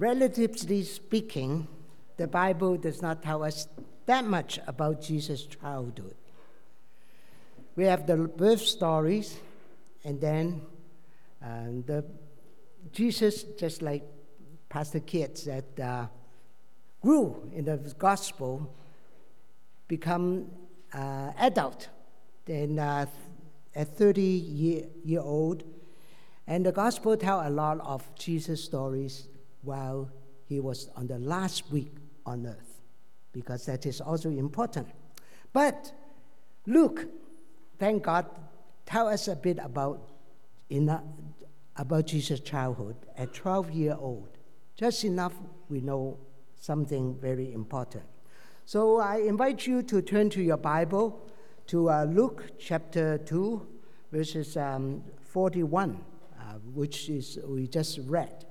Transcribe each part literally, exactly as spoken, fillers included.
Relatively speaking, the Bible does not tell us that much about Jesus' childhood. We have the birth stories, and then uh, the Jesus, just like Pastor Kit said, uh, grew in the gospel, become uh, adult, then uh, at thirty year, year old, and the gospel tell a lot of Jesus stories while he was on the last week on earth, because that is also important. But Luke, thank God, tell us a bit about in a, about Jesus' childhood at twelve year old. Just enough we know something very important. So I invite you to turn to your Bible to uh, Luke chapter two, verses um, forty-one, uh, which is we just read.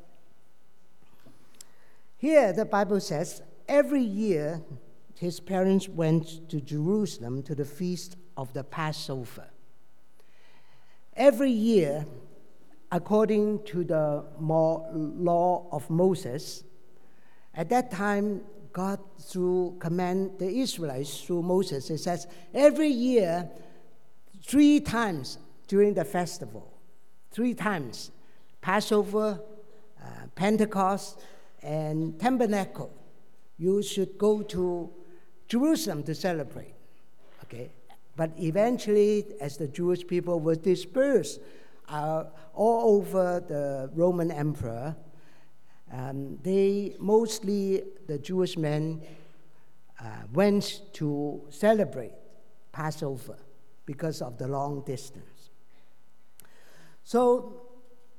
Here the Bible says, every year his parents went to Jerusalem to the feast of the Passover. Every year, according to the law of Moses, at that time, God, through command the Israelites through Moses, it says, every year, three times during the festival, three times, Passover, uh, Pentecost, and Tabernacle, you should go to Jerusalem to celebrate. Okay, but eventually, as the Jewish people were dispersed uh, all over the Roman Emperor, um, they mostly, the Jewish men, uh, went to celebrate Passover because of the long distance. So,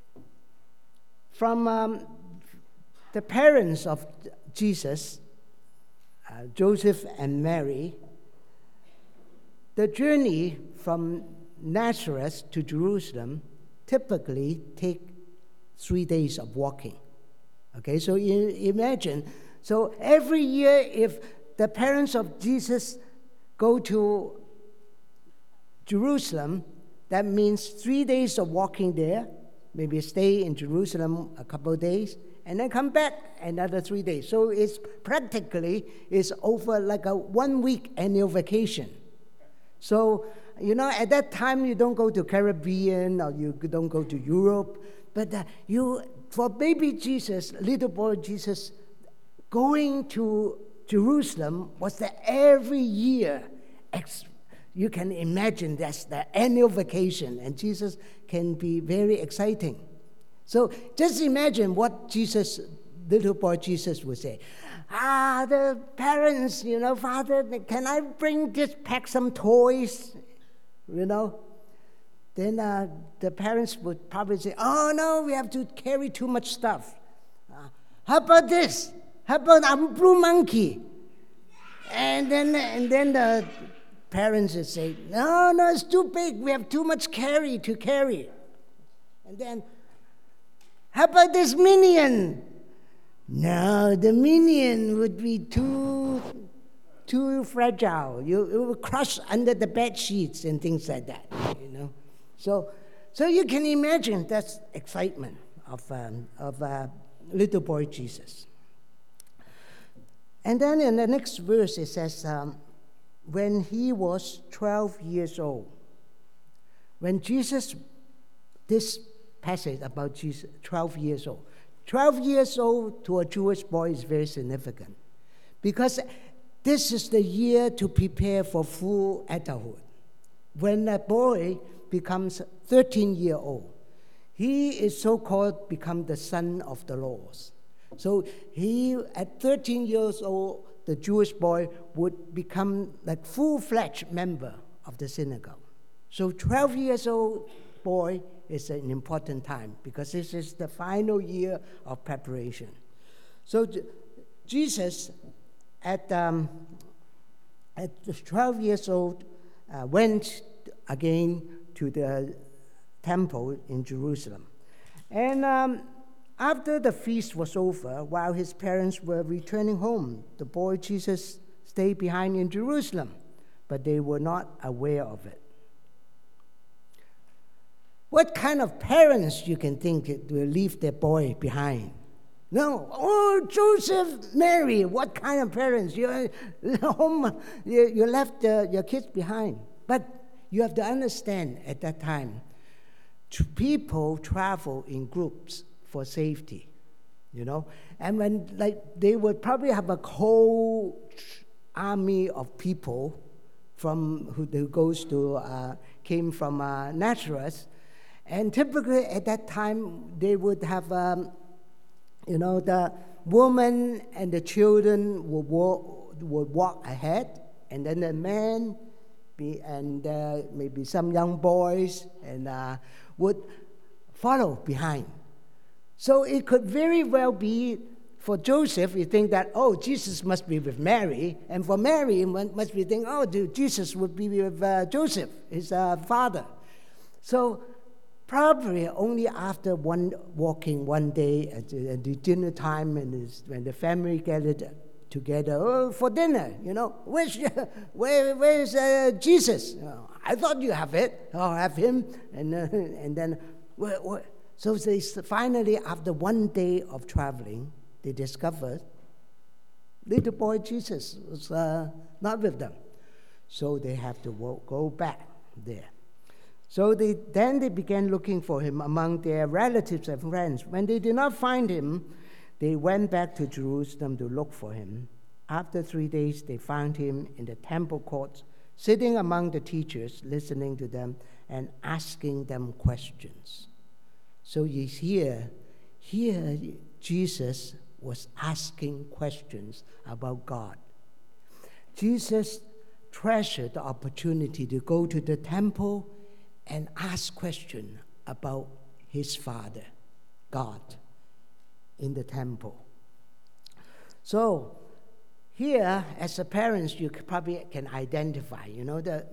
from um, the parents of Jesus, uh, Joseph and Mary, the journey from Nazareth to Jerusalem typically take three days of walking. Okay, so you imagine, so every year if the parents of Jesus go to Jerusalem, that means three days of walking there, maybe stay in Jerusalem a couple of days, and then come back another three days. So it's practically it's over like a one-week annual vacation. So, you know, at that time you don't go to Caribbean or you don't go to Europe, but uh, you, for baby Jesus, little boy Jesus, going to Jerusalem was the every year. Ex- you can imagine that's the annual vacation, and Jesus can be very exciting. So just imagine what Jesus, little boy Jesus would say. Ah, the parents, you know, Father, can I bring, just pack some toys, you know? Then uh, the parents would probably say, oh, no, we have to carry too much stuff. Uh, how about this? How about a blue monkey? And then, and then the parents would say, no, no, it's too big. We have too much carry to carry. And then, how about this minion? No, the minion would be too, too fragile. You, it would crush under the bed sheets and things like that, you know. So, so you can imagine that's excitement of um, of uh, little boy Jesus. And then in the next verse it says, um, when he was twelve years old, when Jesus, this passage about Jesus, twelve years old. twelve years old to a Jewish boy is very significant because this is the year to prepare for full adulthood. When a boy becomes thirteen years old, he is so-called become the son of the laws. So he, at thirteen years old, the Jewish boy would become like full-fledged member of the synagogue. So twelve years old boy is an important time because this is the final year of preparation. So Jesus, at um, at twelve years old, uh, went again to the temple in Jerusalem. And um, after the feast was over, while his parents were returning home, the boy Jesus stayed behind in Jerusalem, but they were not aware of it. What kind of parents you can think will leave their boy behind? No. Oh, Joseph, Mary, what kind of parents? You're home, you, you left uh, your kids behind. But you have to understand at that time, people travel in groups for safety, you know. And when, like, they would probably have a whole army of people from who, who goes to uh, came from uh, Nazareth, and typically at that time they would have, um, you know, the woman and the children would walk, would walk ahead, and then the men be, and uh, maybe some young boys and uh, would follow behind. So it could very well be for Joseph, you think that, oh, Jesus must be with Mary, and for Mary, you must be thinking, oh, Jesus would be with uh, Joseph, his uh, father. So probably only after one walking one day at the, at the dinner time, and his, when the family gathered together, oh, for dinner, you know, where's, where, where's uh, Jesus? Oh, I thought you have it. Oh, have him, and uh, and then, where, where? So they finally, after one day of traveling, they discovered little boy Jesus was uh, not with them. So they have to walk, go back there. So they, then they began looking for him among their relatives and friends. When they did not find him, they went back to Jerusalem to look for him. After three days, they found him in the temple courts, sitting among the teachers, listening to them and asking them questions. So you hear, here Jesus was asking questions about God. Jesus treasured the opportunity to go to the temple and ask questions about his Father, God, in the temple. So here, as a parents, you probably can identify, you know, the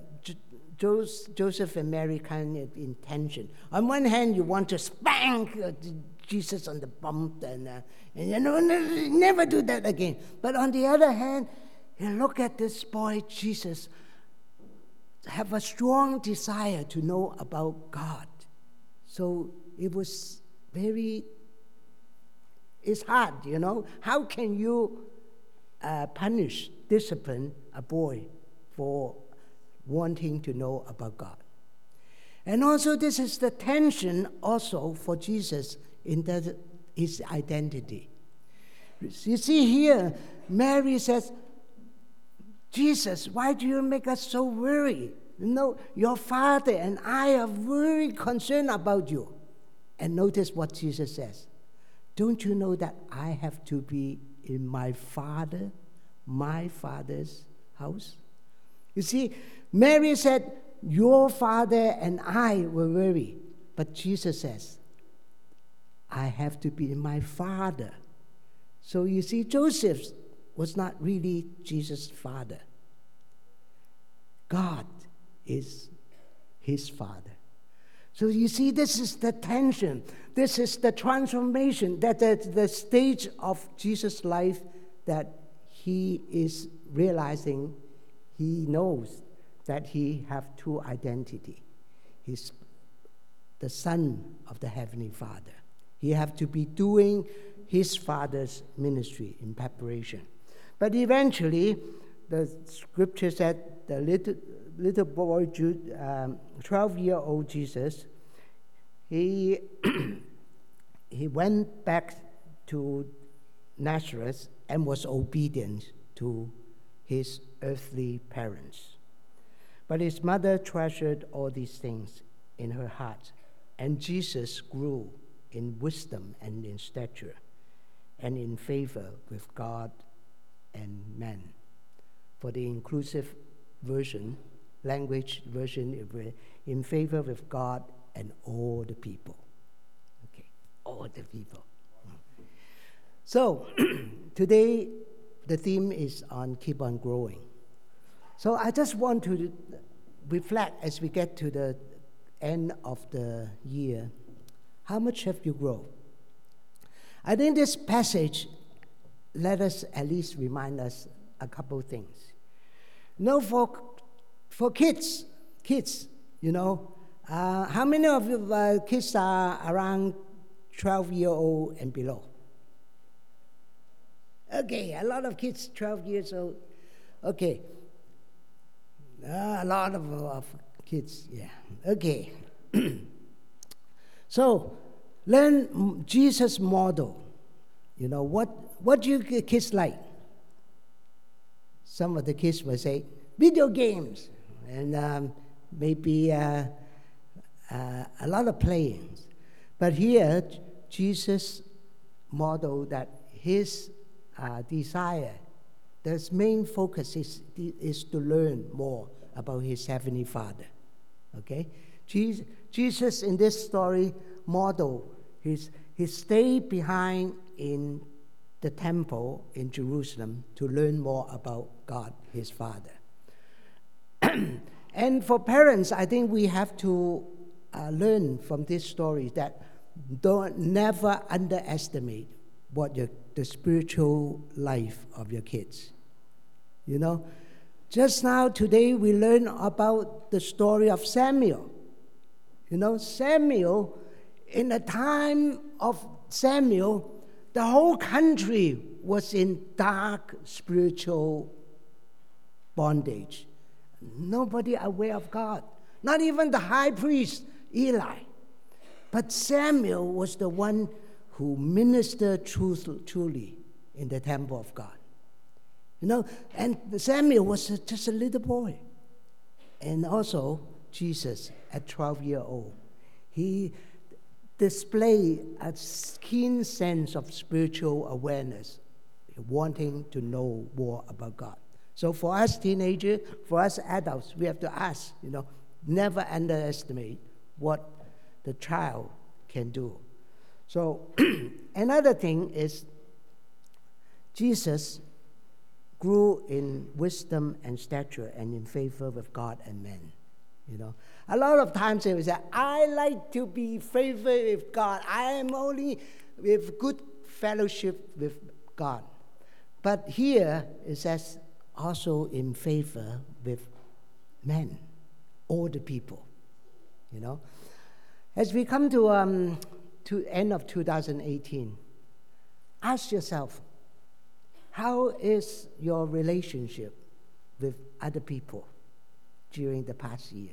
Joseph and Mary kind of intention. On one hand, you want to spank Jesus on the bump and, uh, and you know, never do that again. But on the other hand, you look at this boy, Jesus, have a strong desire to know about God. So it was very, it's hard, you know. How can you uh, punish, discipline a boy for wanting to know about God? And also this is the tension also for Jesus in that his identity. You see here, Mary says, Jesus, why do you make us so worried? You know, your father and I are very concerned about you. And notice what Jesus says. Don't you know that I have to be in my father, my father's house? You see, Mary said, your father and I were worried. But Jesus says, I have to be in my father. So you see, Joseph was not really Jesus' father. God is his father. So you see, this is the tension. This is the transformation, that the, the stage of Jesus' life that he is realizing, he knows that he have two identity. He's the son of the Heavenly Father. He have to be doing his father's ministry in preparation. But eventually, the scripture said the little, little boy, Jude, um, twelve-year-old Jesus, he, he went back to Nazareth and was obedient to his earthly parents. But his mother treasured all these things in her heart, and Jesus grew in wisdom and in stature and in favor with God and men. For the inclusive version, language version, in favor with God and all the people. Okay, all the people. So today the theme is on keep on growing. So I just want to reflect as we get to the end of the year. How much have you grown? I think this passage let us at least remind us a couple things. You know, for, for kids, kids, you know, uh, how many of you uh, kids are around twelve years old and below? Okay, a lot of kids, twelve years old. Okay. Uh, a lot of, of kids, yeah. Okay. So, learn Jesus' model. You know, what, what do you kids like? Some of the kids will say, video games, and um, maybe uh, uh, a lot of playing. But here, Jesus modeled that his uh, desire, his main focus is, is to learn more about his Heavenly Father. Okay? Jesus, Jesus in this story model, his, he stayed behind in the temple in Jerusalem to learn more about God, his Father. And for parents, I think we have to uh, learn from this story that don't never underestimate what your, the spiritual life of your kids. You know, just now today we learn about the story of Samuel. You know, Samuel, in the time of Samuel, the whole country was in dark spiritual bondage. Nobody aware of God. Not even the high priest, Eli. But Samuel was the one who ministered truth, truly in the temple of God. You know, and Samuel was just a little boy. And also, Jesus, at twelve years old, he displayed a keen sense of spiritual awareness, wanting to know more about God. So for us teenagers, for us adults, we have to ask, you know, never underestimate what the child can do. So another thing is Jesus grew in wisdom and stature and in favor with God and men. You know, a lot of times they will say, I like to be favored with God. I am only with good fellowship with God. But here it says also in favor with men, all the people. You know, as we come to um to end of two thousand eighteen, ask yourself, how is your relationship with other people during the past years?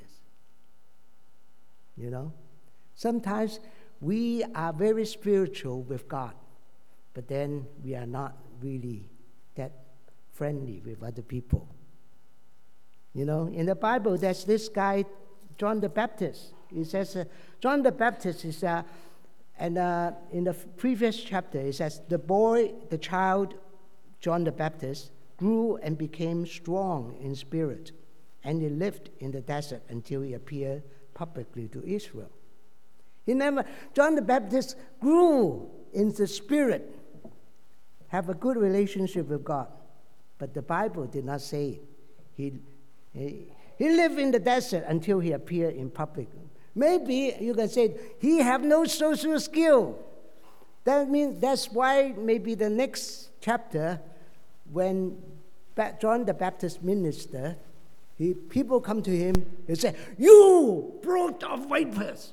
You know, sometimes we are very spiritual with God, but then we are not really that friendly with other people. You know, in the Bible, there's this guy, John the Baptist. He says, uh, John the Baptist is, uh, and uh, in the previous chapter, it says, the boy, the child, John the Baptist, grew and became strong in spirit, and he lived in the desert until he appeared publicly to Israel. He never, John the Baptist grew in the spirit, have a good relationship with God, but the Bible did not say it. He, he, he lived in the desert until he appeared in public. Maybe you can say he have no social skill. That means that's why maybe the next chapter, when John the Baptist ministered, he, people come to him and say, "You brood of vipers."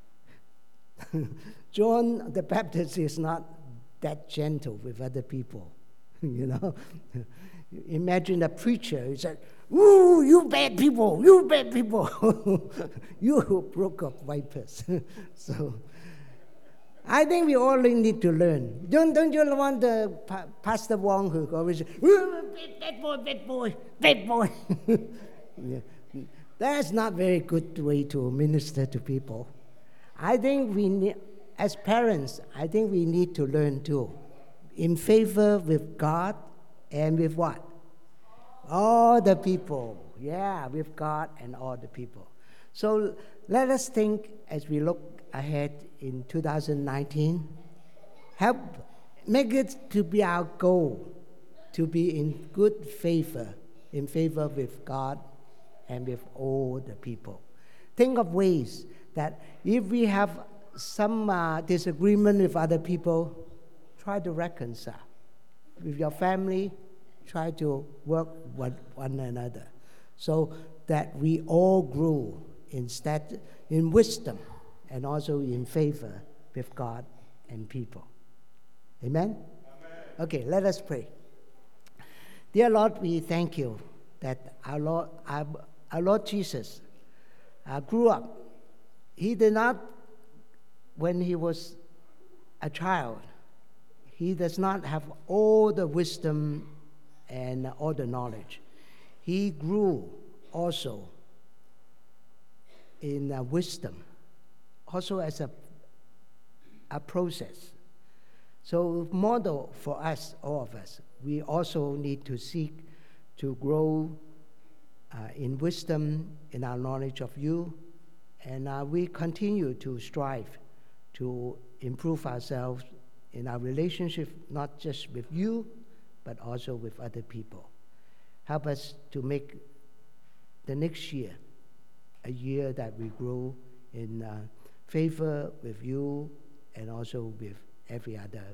John the Baptist is not that gentle with other people, you know. Imagine a preacher who said, "Ooh, you bad people, you bad people, you brood of vipers." So, I think we all need to learn. Don't don't you want the pa- Pastor Wong who always say, "Bad boy, bad boy, bad boy." Yeah. That's not very good way to minister to people. I think we need, as parents, I think we need to learn too, in favor with God and with what? All the people. Yeah, with God and all the people. So let us think as we look ahead in two thousand nineteen, help make it to be our goal to be in good favor, in favor with God and with all the people. Think of ways that if we have some uh, disagreement with other people, try to reconcile. With your family, try to work with one another so that we all grow in, stat- in wisdom and also in favor with God and people. Amen? Amen. Okay, let us pray. Dear Lord, we thank you that our Lord, our, our Lord Jesus uh, grew up. He did not, when he was a child, he does not have all the wisdom and all the knowledge. He grew also in uh, wisdom, also as a, a process. So model for us, all of us, we also need to seek to grow uh, in wisdom, in our knowledge of you, and uh, we continue to strive to improve ourselves in our relationship, not just with you, but also with other people. Help us to make the next year a year that we grow in uh, favor with you and also with every other,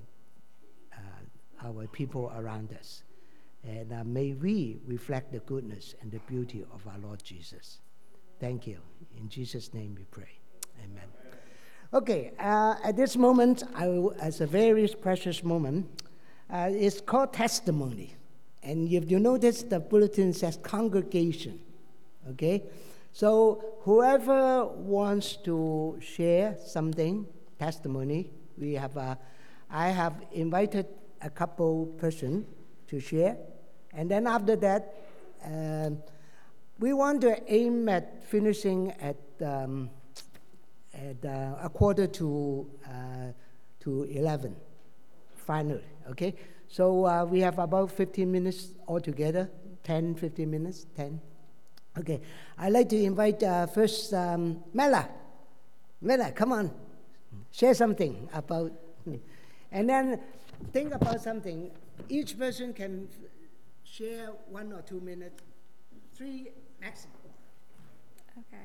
uh, our people around us. And uh, may we reflect the goodness and the beauty of our Lord Jesus. Thank you. In Jesus' name we pray. Amen. Okay, uh, at this moment, I will, as a very precious moment, uh, it's called testimony. And if you notice, the bulletin says congregation, okay? So whoever wants to share something, testimony, we have, uh, I have invited a couple person to share. And then after that, uh, we want to aim at finishing at um, at uh, a quarter to uh, to eleven, finally. Okay, so uh, we have about fifteen minutes altogether. ten, fifteen minutes, ten. Okay, I'd like to invite uh, first um, Mela. Mela, come on, share something about, and then think about something. Each person can share one or two minutes, three maximum. Okay.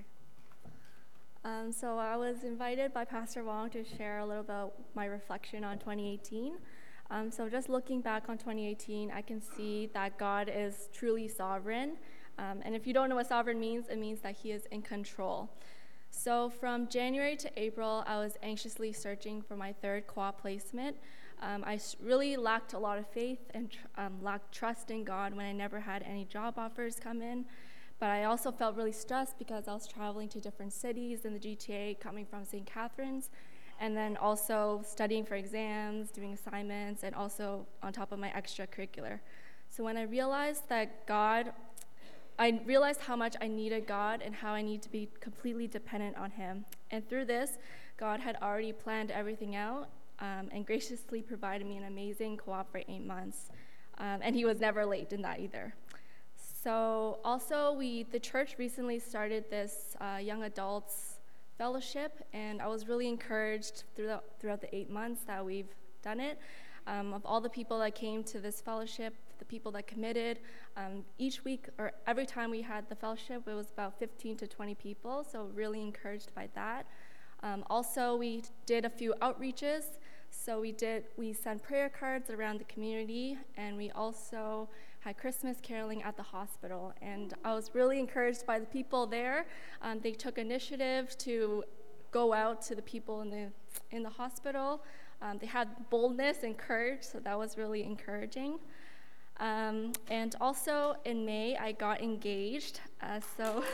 Um, so I was invited by Pastor Wong to share a little about my reflection on twenty eighteen. Um, so just looking back on twenty eighteen, I can see that God is truly sovereign. Um, and if you don't know what sovereign means, it means that he is in control. So from January to April, I was anxiously searching for my third co-op placement. Um, I really lacked a lot of faith and tr- um, lacked trust in God when I never had any job offers come in. But I also felt really stressed because I was traveling to different cities in the G T A, coming from Saint Catharines, and then also studying for exams, doing assignments, and also on top of my extracurricular. So when I realized that God, I realized how much I needed God and how I need to be completely dependent on him. And through this, God had already planned everything out um, and graciously provided me an amazing co-op for eight months. Um, and he was never late in that either. So also, we the church recently started this uh, young adults fellowship, and I was really encouraged throughout, throughout the eight months that we've done it. Um, of all the people that came to this fellowship, the people that committed, um, each week or every time we had the fellowship, it was about fifteen to twenty people, so really encouraged by that. Um, also, we did a few outreaches. So we did, we sent prayer cards around the community, and we also had Christmas caroling at the hospital. And I was really encouraged by the people there. Um, they took initiative to go out to the people in the in the hospital. Um, they had boldness and courage, so that was really encouraging. Um, and also in May, I got engaged. Uh, so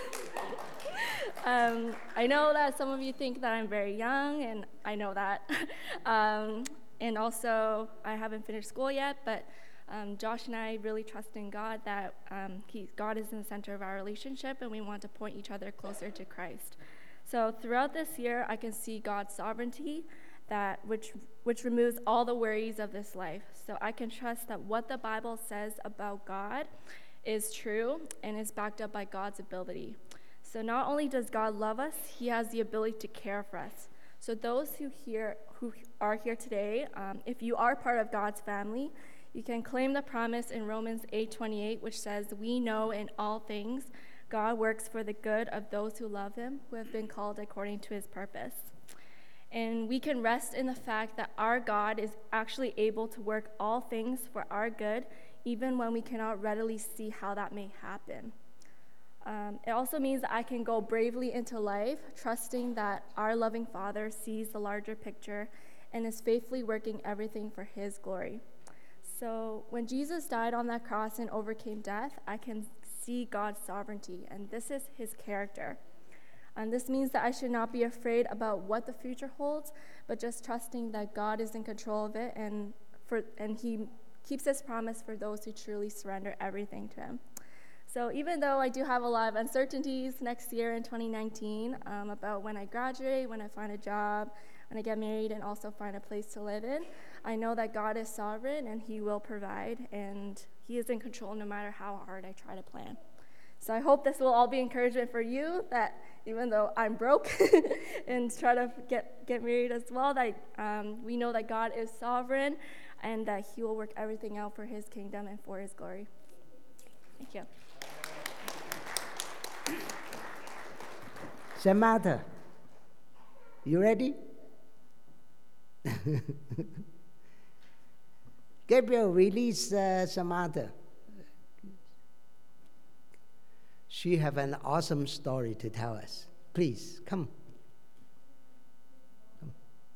um, I know that some of you think that I'm very young, and I know that. um, and also, I haven't finished school yet, but um, Josh and I really trust in God that um, he, God is in the center of our relationship, and we want to point each other closer to Christ. So throughout this year, I can see God's sovereignty, that which which removes all the worries of this life. So I can trust that what the Bible says about God is true and is backed up by God's ability. So not only does God love us, he has the ability to care for us. So those who here who are here today, um, if you are part of God's family, you can claim the promise in Romans eight twenty-eight, which says, "We know in all things God works for the good of those who love him, who have been called according to his purpose." And we can rest in the fact that our God is actually able to work all things for our good, even when we cannot readily see how that may happen. Um, it also means that I can go bravely into life, trusting that our loving Father sees the larger picture and is faithfully working everything for his glory. So when Jesus died on that cross and overcame death, I can see God's sovereignty, and this is his character. And this means that I should not be afraid about what the future holds, but just trusting that God is in control of it, and for and he keeps his promise for those who truly surrender everything to him. So even though I do have a lot of uncertainties next year in twenty nineteen um, about when I graduate, when I find a job, when I get married, and also find a place to live in, I know that God is sovereign and he will provide, and he is in control no matter how hard I try to plan. So I hope this will all be encouragement for you, that even though I'm broke and try to get, get married as well, that um, we know that God is sovereign and that he will work everything out for his kingdom and for his glory. Thank you. Samantha, you ready? Gabriel, release uh, Samantha. She have an awesome story to tell us. Please, come. come.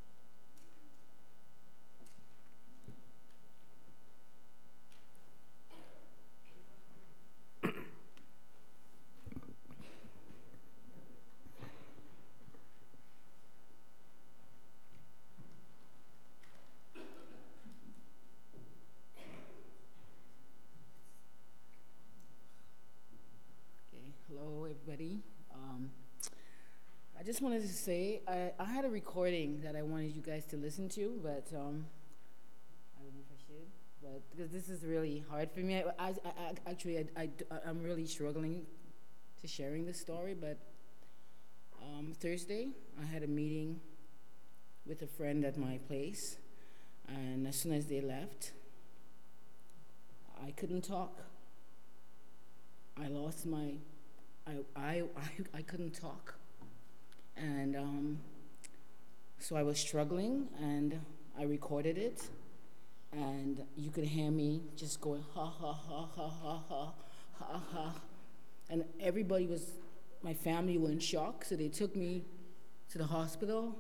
Everybody. Um, I just wanted to say, I, I had a recording that I wanted you guys to listen to, but um, I don't know if I should, but because this is really hard for me. I, I, I actually, I, I, I'm really struggling to sharing this story, but um, Thursday, I had a meeting with a friend at my place, and as soon as they left, I couldn't talk. I lost my I, I, I, I couldn't talk, and um, so I was struggling, and I recorded it, and you could hear me just going ha ha ha ha ha ha ha ha, and everybody was, my family were in shock, so they took me to the hospital,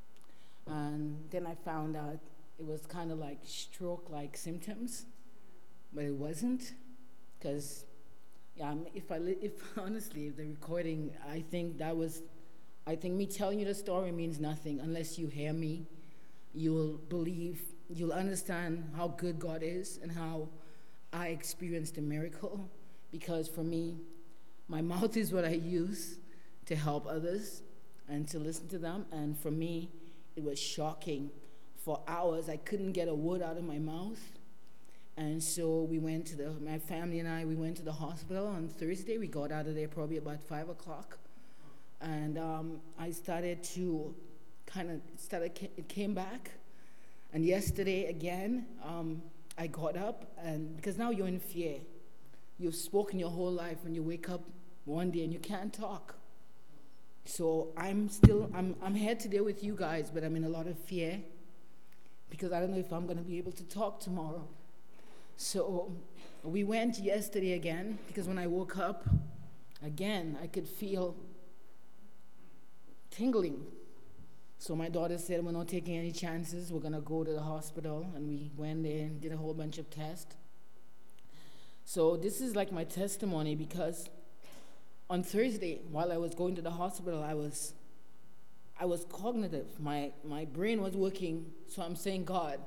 and then I found out it was kind of like stroke-like symptoms, but it wasn't, because Yeah, if I, if honestly, if the recording, I think that was, I think me telling you the story means nothing unless you hear me. You'll believe, you'll understand how good God is and how I experienced a miracle. Because for me, my mouth is what I use to help others and to listen to them. And for me, it was shocking. For hours, I couldn't get a word out of my mouth. And so we went to the, my family and I, we went to the hospital on Thursday. We got out of there probably about five o'clock. And um, I started to kind of, started, it came back. And yesterday again, um, I got up, and because now you're in fear. You've spoken your whole life, and you wake up one day and you can't talk. So I'm still, I'm, I'm here today with you guys, but I'm in a lot of fear because I don't know if I'm going to be able to talk tomorrow. So we went yesterday again, because when I woke up, again, I could feel tingling. So my daughter said, we're not taking any chances. We're going to go to the hospital. And we went there and did a whole bunch of tests. So this is like my testimony, because on Thursday, while I was going to the hospital, I was I was cognitive. My, my brain was working. So I'm saying, God,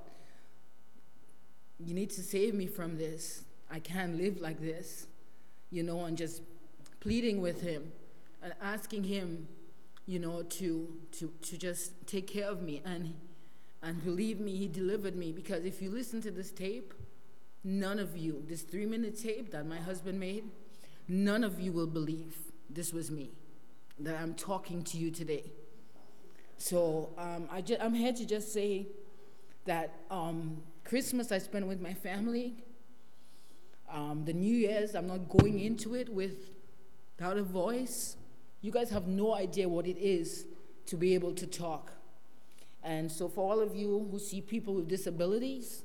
you need to save me from this. I can't live like this, you know, and just pleading with him and asking him, you know, to to to just take care of me. And and believe me, he delivered me, because if you listen to this tape, none of you, this three-minute tape that my husband made, none of you will believe this was me, that I'm talking to you today. So um, I ju- I'm here to just say that um, Christmas I spent with my family. Um, the New Year's, I'm not going into it without a voice. You guys have no idea what it is to be able to talk. And so for all of you who see people with disabilities,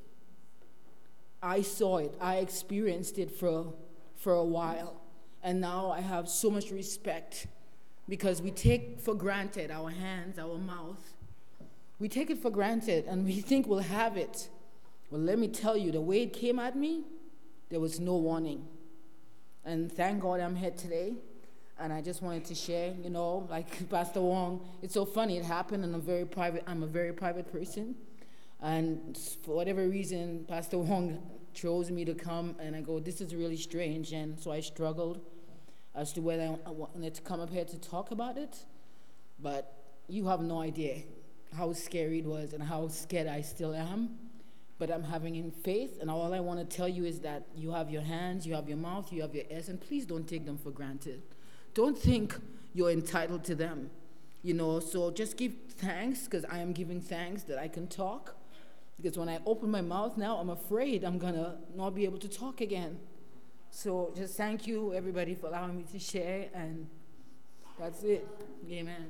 I saw it. I experienced it for, for a while. And now I have so much respect, because we take for granted our hands, our mouth. We take it for granted, and we think we'll have it Well, let me tell you, the way it came at me, there was no warning. And thank God I'm here today. And I just wanted to share, you know, like Pastor Wong, it's so funny, it happened in a very private, I'm a very private person. And for whatever reason, Pastor Wong chose me to come, and I go, this is really strange. And so I struggled as to whether I wanted to come up here to talk about it. But you have no idea how scary it was and how scared I still am. But I'm having in faith, and all I want to tell you is that you have your hands, you have your mouth, you have your ears, and please don't take them for granted. Don't think you're entitled to them, you know, so just give thanks, because I am giving thanks that I can talk, because when I open my mouth now, I'm afraid I'm going to not be able to talk again. So just thank you, everybody, for allowing me to share, and that's it. Amen.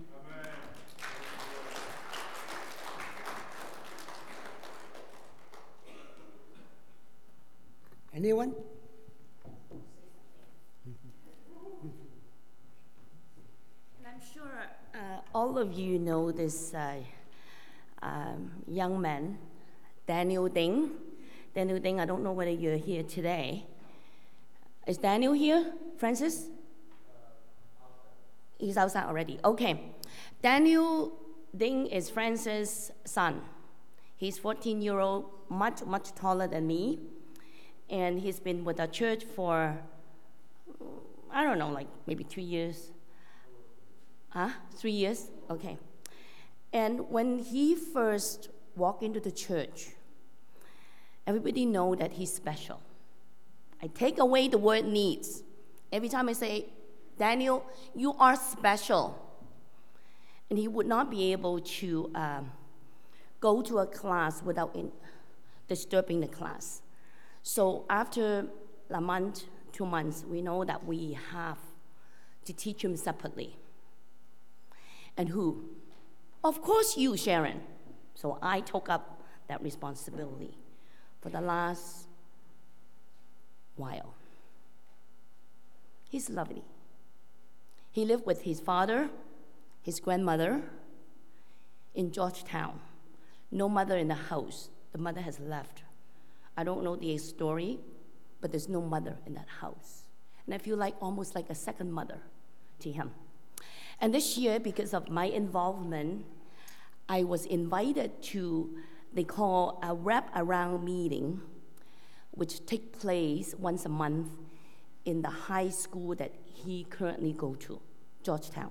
Anyone? I'm sure uh, all of you know this uh, um, young man, Daniel Ding. Daniel Ding, I don't know whether you're here today. Is Daniel here, Francis? He's outside already. Okay. Daniel Ding is Francis' son. He's fourteen-year-old, much, much taller than me. And he's been with our church for, I don't know, like maybe two years. Huh? Three years? Okay. And when he first walked into the church, everybody know that he's special. I take away the word needs. Every time I say, Daniel, you are special. And he would not be able to um, go to a class without in, disturbing the class. So after a month, two months, we know that we have to teach him separately. And who? Of course you, Sharon. So I took up that responsibility for the last while. He's lovely. He lived with his father, his grandmother in Georgetown. No mother in the house. The mother has left. I don't know the story, but there's no mother in that house. And I feel like almost like a second mother to him. And this year, because of my involvement, I was invited to, they call a wrap-around meeting, which takes place once a month in the high school that he currently goes to, Georgetown.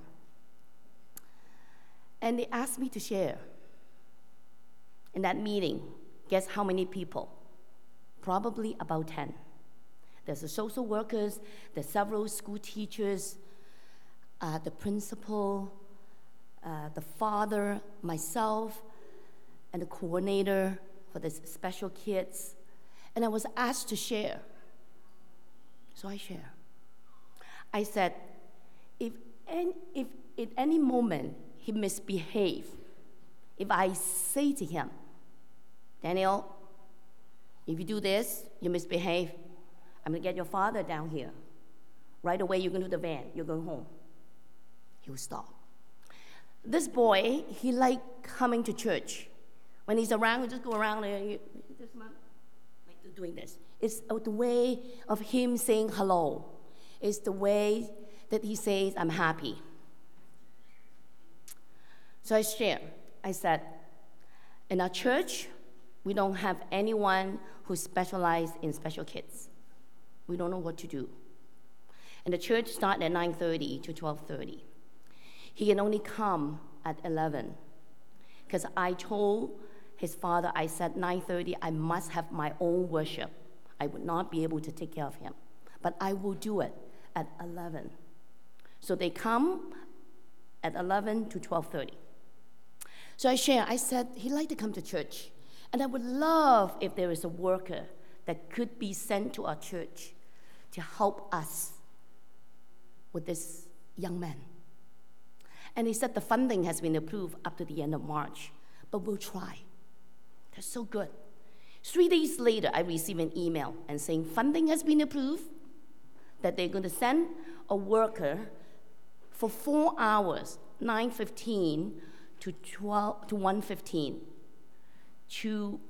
And they asked me to share. In that meeting, guess how many people? Probably about ten. There's the social workers, there's several school teachers, uh, the principal, uh, the father, myself, and the coordinator for the special kids. And I was asked to share. So I share. I said, if, any, if at any moment he misbehaves, if I say to him, Daniel, if you do this, you misbehave, I'm going to get your father down here. Right away, you're going to the van. You're going home. He will stop. This boy, he liked coming to church. When he's around, he just go around and he, just like doing this. It's the way of him saying hello. It's the way that he says, I'm happy. So I shared. I said, in our church, we don't have anyone who specializes in special kids. We don't know what to do. And the church starts at nine thirty to twelve thirty. He can only come at eleven. Because I told his father, I said, nine thirty, I must have my own worship. I would not be able to take care of him. But I will do it at eleven. So they come at eleven to twelve thirty. So I share, I said, he'd like to come to church. And I would love if there is a worker that could be sent to our church to help us with this young man. And he said the funding has been approved up to the end of March, but we'll try. That's so good. Three days later, I received an email and saying funding has been approved, that they're going to send a worker for four hours, nine fifteen to twelve to one fifteen, to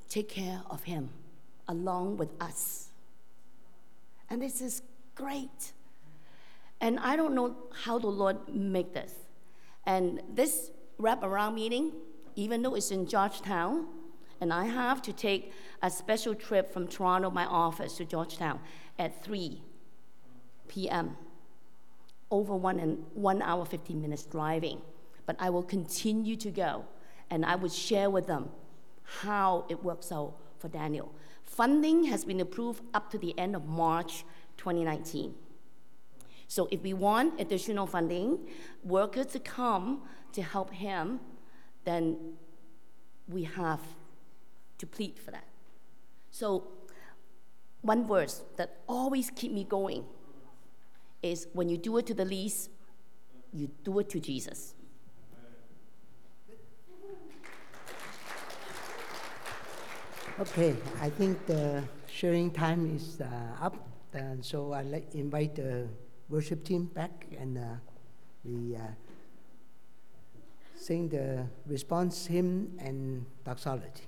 take care of him along with us. And this is great. And I don't know how the Lord make this. And this wrap-around meeting, even though it's in Georgetown, and I have to take a special trip from Toronto, my office, to Georgetown at three p.m., over one and one hour, fifteen minutes driving. But I will continue to go, and I will share with them how it works out for Daniel. Funding has been approved up to the end of March twenty nineteen. So if we want additional funding, workers to come to help him, then we have to plead for that. So one verse that always keep me going is, when you do it to the least, you do it to Jesus. Okay, I think the sharing time is uh, up, and so I'd like to invite the worship team back, and uh, we uh, sing the response hymn and doxology.